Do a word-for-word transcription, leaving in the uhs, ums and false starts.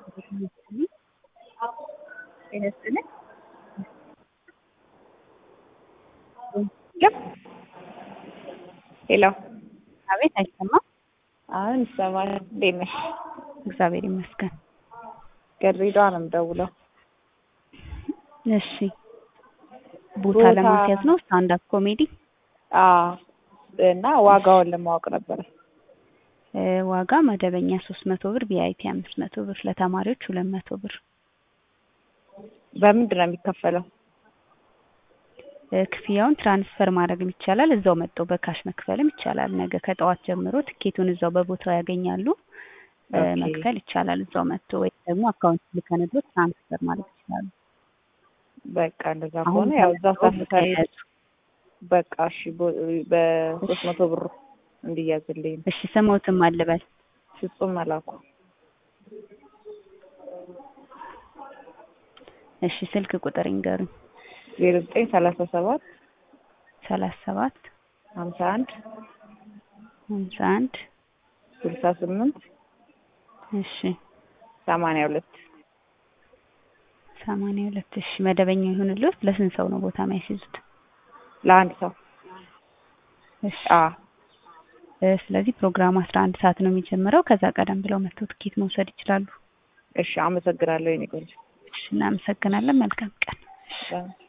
ጤና ይስጥልኝ። ሄሎ ሄሎ። አቤት፣ አይሰማም? አሁን ይሰማል። እንዴት ነሽ? እግዚአብሔር ይመስገን። ከድሬዳዋ ነው የምደውለው። እሺ፣ ቦታ ለማስያዝ ነው ስታንድ አፕ ኮሜዲ? አዎ። እና ዋጋውን ለማወቅ ነበር። ዋጋ መደበኛ ሶስት መቶ ብር፣ ቪአይፒ አምስት መቶ ብር፣ ለተማሪዎች ሁለት መቶ ብር። በምንድን ነው የሚከፈለው? ክፍያውን ትራንስፈር ማድረግ ይቻላል፣ እዛው መጥተው በካሽ መክፈልም ይቻላል። ነገ ከጠዋት ጀምሮ ትኬቱን እዛው በቦታው ያገኛሉ። መክፈል ይቻላል እዛው መጥቶ፣ ወይ ደግሞ አካውንት ልከንልዎት ትራንስፈር ማድረግ ይችላሉ። በቃ እንደዛ ከሆነ ያው እዛው ሳትከሪ በቃ እሺ፣ በሶስት መቶ ብር እንዲያዝልኝ። እሺ፣ ስሞትም አልበል። ፍጹም መላኩ። እሺ፣ ስልክ ቁጥር ይንገሩኝ። ዜሮ ዘጠኝ ሰላሳ ሰባት ሰላሳ ሰባት ሀምሳ አንድ ሀምሳ አንድ ስልሳ ስምንት እሺ ሰማንያ ሁለት ሰማንያ ሁለት እሺ፣ መደበኛ ይሁንልዎት። ለስንት ሰው ነው ቦታ የሚያስይዙት? ለአንድ ሰው። እሺ። አ ስለዚህ ፕሮግራሙ አስራ አንድ ሰዓት ነው የሚጀምረው። ከዛ ቀደም ብለው መጥተው ትኬት መውሰድ ይችላሉ። እሺ፣ አመሰግናለሁ የኔ ቆንጆ። እሺ፣ እናመሰግናለን። መልካም ቀን። እሺ።